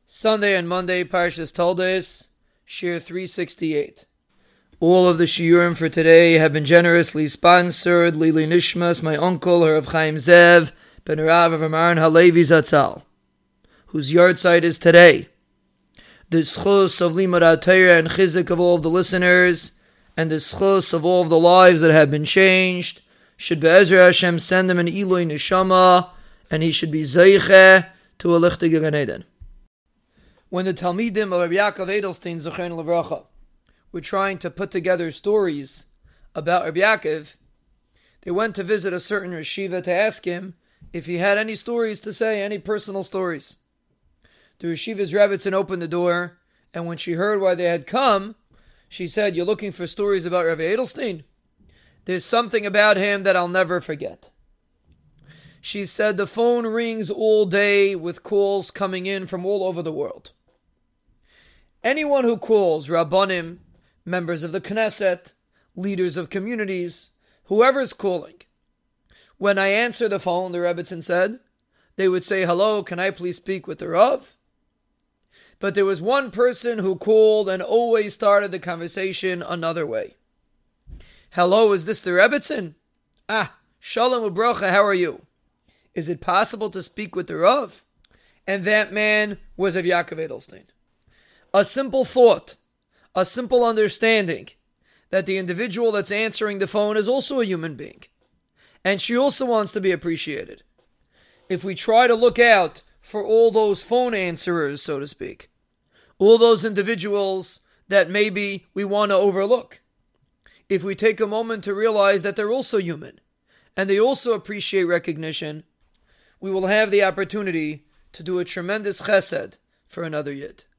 Sunday and Monday, Parshas Toldos, Shir 368. All of the shiurim for today have been generously sponsored. Lili Nishmas, my uncle, Harav Chaim Zev, ben Rav of Amaran Halevi Zatzal, whose yahrzeit is today. The schus of Limud Torah and chizik of all of the listeners, and the schus of all of the lives that have been changed, should Be'ezra Hashem send him an Eloi Neshama, and he should be Zeiche to a lichtige Gan Eden. When the Talmidim of Rabbi Yaakov Edelstein Zochreinu Livracha were trying to put together stories about Rabbi Yaakov, they went to visit a certain Yeshiva to ask him if he had any stories to say, any personal stories. The Yeshiva's Rebbetzin opened the door, and when she heard why they had come, she said, "You're looking for stories about Rabbi Edelstein? There's something about him that I'll never forget." She said, "The phone rings all day with calls coming in from all over the world. Anyone who calls, Rabbanim, members of the Knesset, leaders of communities, whoever's calling. When I answer the phone," the Rebbetzin said, "they would say, 'Hello, can I please speak with the Rav?' But there was one person who called and always started the conversation another way. 'Hello, is this the Rebbetzin? Shalom ubracha, how are you? Is it possible to speak with the Rav?' And that man was of Yaakov Edelstein. A simple thought, a simple understanding that the individual that's answering the phone is also a human being. And she also wants to be appreciated. If we try to look out for all those phone answerers, so to speak, all those individuals that maybe we want to overlook, if we take a moment to realize that they're also human and they also appreciate recognition, we will have the opportunity to do a tremendous chesed for another Yid.